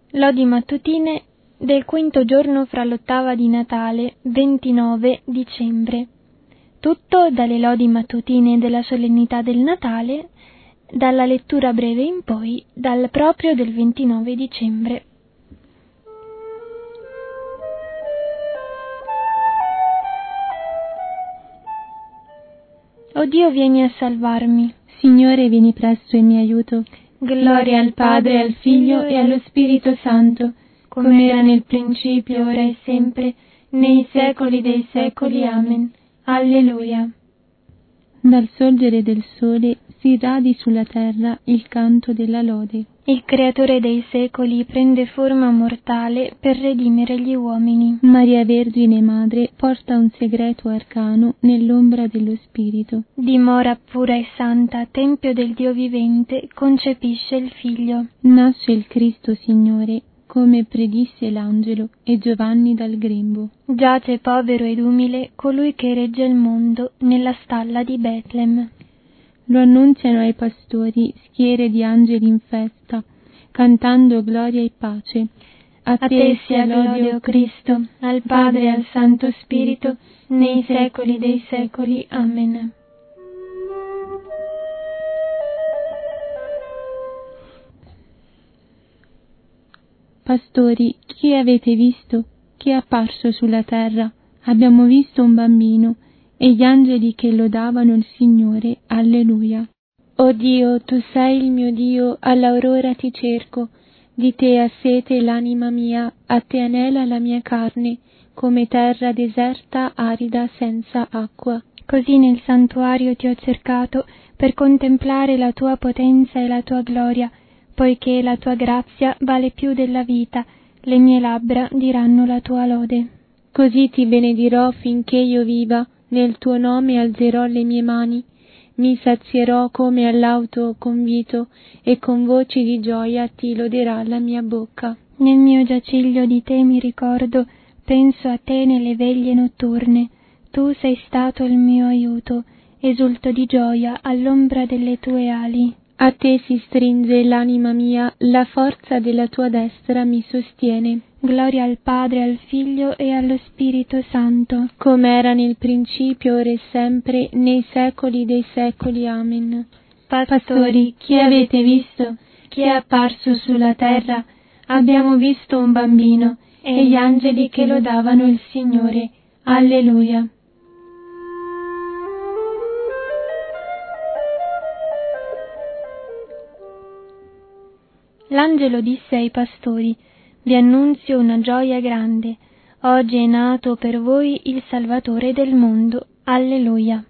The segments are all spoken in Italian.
Lodi mattutine del quinto giorno fra l'ottava di Natale, 29 dicembre. Tutto dalle lodi mattutine della solennità del Natale, dalla lettura breve in poi, dal proprio del 29 dicembre. O Dio, vieni a salvarmi. Signore, vieni presto in mio aiuto. Gloria al Padre, al Figlio e allo Spirito Santo, come era nel principio, ora e sempre, nei secoli dei secoli. Amen. Alleluia. Dal sorgere del sole si radi sulla terra il canto della lode. Il Creatore dei secoli prende forma mortale per redimere gli uomini. Maria Vergine Madre porta un segreto arcano nell'ombra dello Spirito. Dimora pura e santa, Tempio del Dio vivente, concepisce il Figlio. Nasce il Cristo Signore, come predisse l'angelo e Giovanni dal grembo. Giace povero ed umile colui che regge il mondo nella stalla di Betlem. Lo annunziano ai pastori schiere di angeli in festa, cantando gloria e pace. A te sia lode, o Cristo, al Padre e al Santo Spirito, nei secoli dei secoli. Amen. Pastori, chi avete visto? Chi è apparso sulla terra? Abbiamo visto un bambino e gli angeli che lodavano il Signore. Alleluia. O Dio, tu sei il mio Dio, all'aurora ti cerco. Di te ha sete l'anima mia, a te anela la mia carne, come terra deserta, arida, senza acqua. Così nel santuario ti ho cercato per contemplare la tua potenza e la tua gloria, poiché la tua grazia vale più della vita, le mie labbra diranno la tua lode. Così ti benedirò finché io viva, nel tuo nome alzerò le mie mani, mi sazierò come all'auto convito e con voci di gioia ti loderà la mia bocca. Nel mio giaciglio di te mi ricordo, penso a te nelle veglie notturne, tu sei stato il mio aiuto, esulto di gioia all'ombra delle tue ali. A te si stringe l'anima mia, la forza della tua destra mi sostiene. Gloria al Padre, al Figlio e allo Spirito Santo, come era nel principio, ora e sempre, nei secoli dei secoli. Amen. Pastori, chi avete visto? Chi è apparso sulla terra? Abbiamo visto un bambino e gli angeli che lodavano il Signore. Alleluia. L'angelo disse ai pastori: vi annunzio una gioia grande. Oggi è nato per voi il Salvatore del mondo. Alleluia.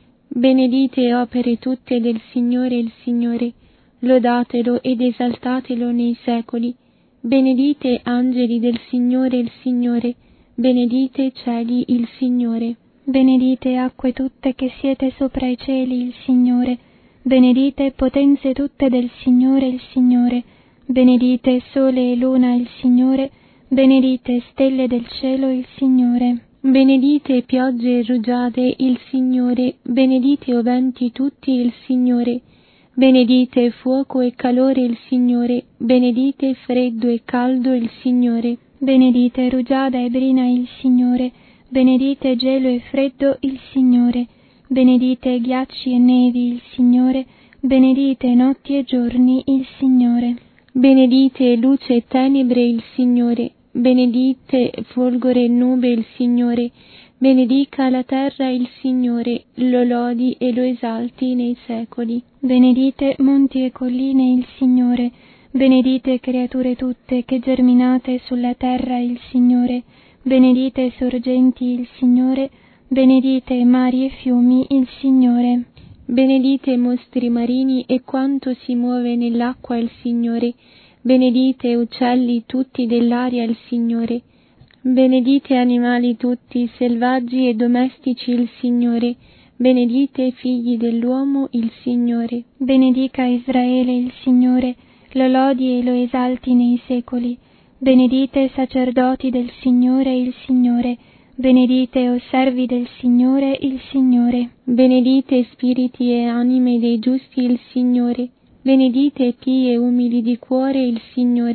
Benedite opere tutte del Signore il Signore, lodatelo ed esaltatelo nei secoli. Benedite angeli del Signore il Signore, benedite cieli il Signore. Benedite acque tutte che siete sopra i cieli il Signore, benedite potenze tutte del Signore il Signore. Benedite sole e luna il Signore, benedite stelle del cielo il Signore. Benedite piogge e rugiade il Signore, benedite o venti tutti il Signore. Benedite fuoco e calore il Signore, benedite freddo e caldo il Signore. Benedite rugiada e brina il Signore, benedite gelo e freddo il Signore. Benedite ghiacci e nevi il Signore, benedite notti e giorni il Signore. Benedite luce e tenebre il Signore, benedite folgore e nube il Signore, benedica la terra il Signore, lo lodi e lo esalti nei secoli. Benedite monti e colline il Signore, benedite creature tutte che germinate sulla terra il Signore, benedite sorgenti il Signore, benedite mari e fiumi il Signore. Benedite mostri marini e quanto si muove nell'acqua il Signore, benedite uccelli tutti dell'aria il Signore, benedite animali tutti, selvaggi e domestici il Signore, benedite figli dell'uomo il Signore. Benedica Israele il Signore, lo lodi e lo esalti nei secoli. Benedite sacerdoti del Signore il Signore, benedite o servi del Signore il Signore. Benedite spiriti e anime dei giusti il Signore, benedite pii e umili di cuore il Signore,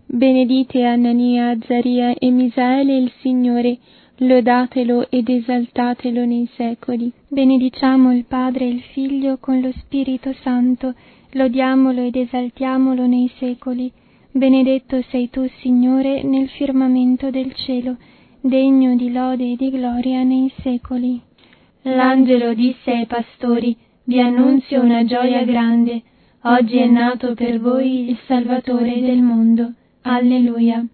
Benedite Anania, Azzaria e Misaele il Signore, lodatelo ed esaltatelo nei secoli. Benediciamo il Padre e il Figlio con lo Spirito Santo, lodiamolo ed esaltiamolo nei secoli. Benedetto sei tu, Signore, nel firmamento del cielo, degno di lode e di gloria nei secoli. L'angelo disse ai pastori: vi annunzio una gioia grande. Oggi è nato per voi il Salvatore del mondo. Alleluia.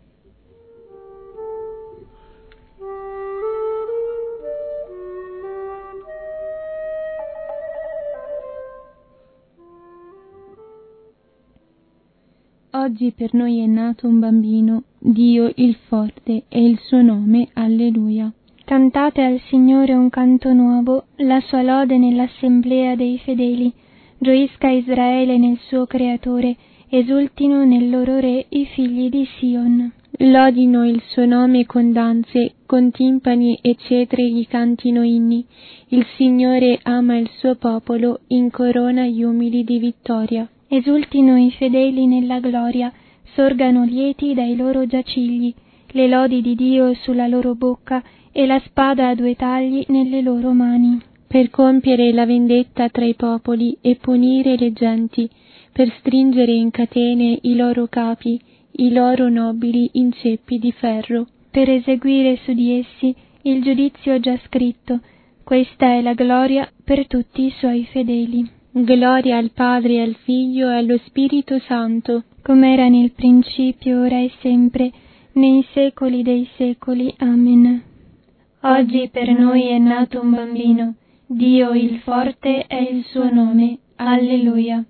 Oggi per noi è nato un bambino, Dio il forte, e il suo nome, Alleluia. Cantate al Signore un canto nuovo, la sua lode nell'assemblea dei fedeli. Gioisca Israele nel suo Creatore, esultino nel loro Re i figli di Sion. Lodino il suo nome con danze, con timpani e cetri gli cantino inni. Il Signore ama il suo popolo, incorona gli umili di vittoria. Esultino i fedeli nella gloria, sorgano lieti dai loro giacigli, le lodi di Dio sulla loro bocca e la spada a due tagli nelle loro mani. Per compiere la vendetta tra i popoli e punire le genti, per stringere in catene i loro capi, i loro nobili in ceppi di ferro. Per eseguire su di essi il giudizio già scritto, questa è la gloria per tutti i suoi fedeli. Gloria al Padre, e al Figlio e allo Spirito Santo, come era nel principio, ora e sempre, nei secoli dei secoli. Amen. Oggi per noi è nato un bambino, Dio il forte è il suo nome. Alleluia.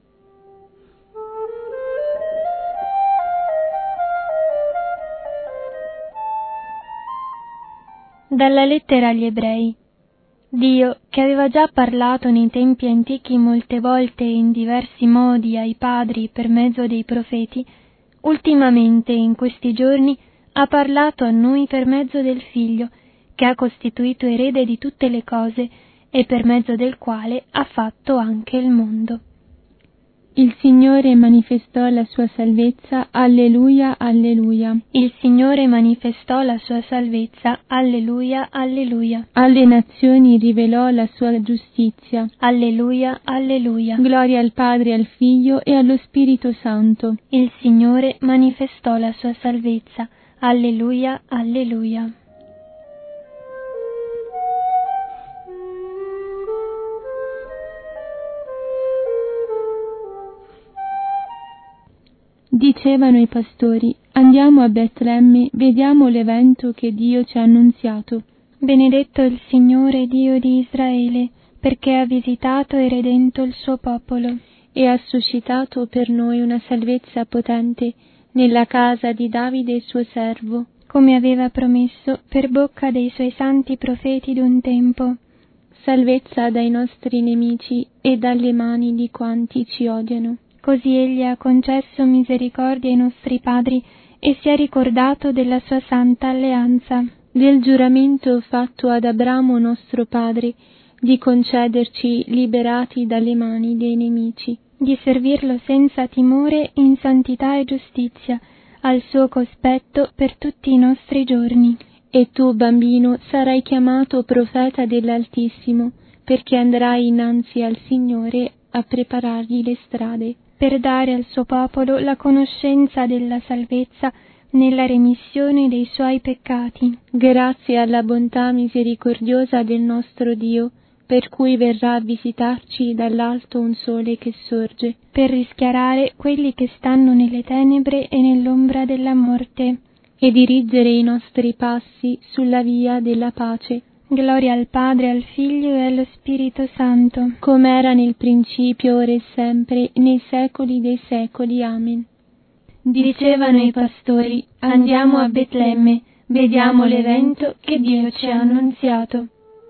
Dalla lettera agli Ebrei. Dio, che aveva già parlato nei tempi antichi molte volte e in diversi modi ai padri per mezzo dei profeti, ultimamente in questi giorni ha parlato a noi per mezzo del Figlio, che ha costituito erede di tutte le cose e per mezzo del quale ha fatto anche il mondo. Il Signore manifestò la sua salvezza, alleluia, alleluia. Il Signore manifestò la sua salvezza, alleluia, alleluia. Alle nazioni rivelò la sua giustizia, alleluia, alleluia. Gloria al Padre, al Figlio e allo Spirito Santo. Il Signore manifestò la sua salvezza, alleluia, alleluia. Dicevano i pastori: andiamo a Betlemme, vediamo l'evento che Dio ci ha annunziato. Benedetto il Signore Dio di Israele, perché ha visitato e redento il suo popolo. E ha suscitato per noi una salvezza potente nella casa di Davide suo servo, come aveva promesso per bocca dei suoi santi profeti d'un tempo. Salvezza dai nostri nemici e dalle mani di quanti ci odiano. Così egli ha concesso misericordia ai nostri padri e si è ricordato della sua santa alleanza. Del giuramento fatto ad Abramo nostro padre, di concederci liberati dalle mani dei nemici. Di servirlo senza timore in santità e giustizia, al suo cospetto per tutti i nostri giorni. E tu, bambino, sarai chiamato profeta dell'Altissimo, perché andrai innanzi al Signore a preparargli le strade, per dare al suo popolo la conoscenza della salvezza nella remissione dei suoi peccati. Grazie alla bontà misericordiosa del nostro Dio, per cui verrà a visitarci dall'alto un sole che sorge, per rischiarare quelli che stanno nelle tenebre e nell'ombra della morte, e dirigere i nostri passi sulla via della pace. Gloria al Padre, al Figlio e allo Spirito Santo, come era nel principio, ora e sempre, nei secoli dei secoli. Amen. Dicevano i pastori: andiamo a Betlemme, vediamo l'evento che Dio ci ha annunziato.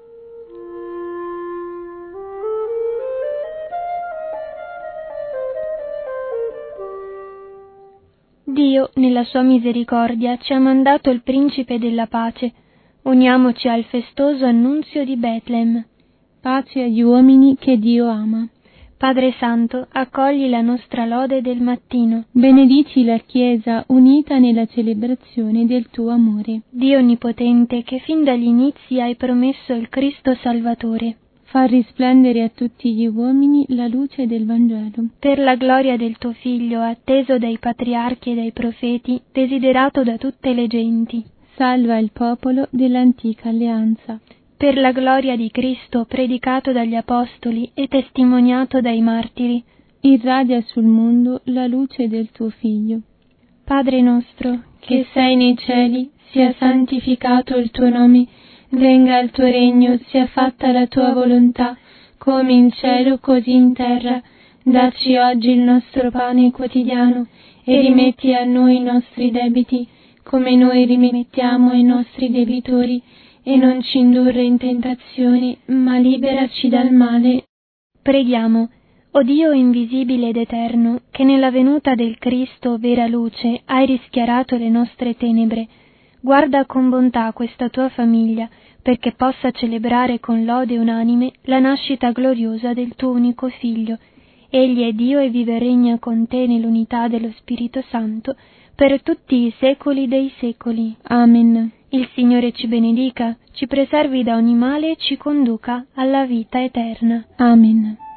Dio, nella sua misericordia, ci ha mandato il Principe della pace. Uniamoci al festoso annunzio di Betlem. Pace agli uomini che Dio ama. Padre Santo, accogli la nostra lode del mattino. Benedici la Chiesa unita nella celebrazione del tuo amore. Dio Onnipotente, che fin dagli inizi hai promesso il Cristo Salvatore, fa risplendere a tutti gli uomini la luce del Vangelo. Per la gloria del tuo Figlio, atteso dai patriarchi e dai profeti, desiderato da tutte le genti, salva il popolo dell'antica alleanza. Per la gloria di Cristo, predicato dagli Apostoli e testimoniato dai martiri, irradia sul mondo la luce del tuo Figlio. Padre nostro, che sei nei cieli, sia santificato il tuo nome, venga il tuo regno, sia fatta la tua volontà, come in cielo così in terra. Dacci oggi il nostro pane quotidiano e rimetti a noi i nostri debiti, come noi rimettiamo ai nostri debitori, e non ci indurre in tentazione, ma liberaci dal male. Preghiamo. O Dio invisibile ed eterno, che nella venuta del Cristo, vera luce, hai rischiarato le nostre tenebre, guarda con bontà questa tua famiglia, perché possa celebrare con lode unanime la nascita gloriosa del tuo unico Figlio. Egli è Dio e vive e regna con te nell'unità dello Spirito Santo, per tutti i secoli dei secoli. Amen. Il Signore ci benedica, ci preservi da ogni male e ci conduca alla vita eterna. Amen.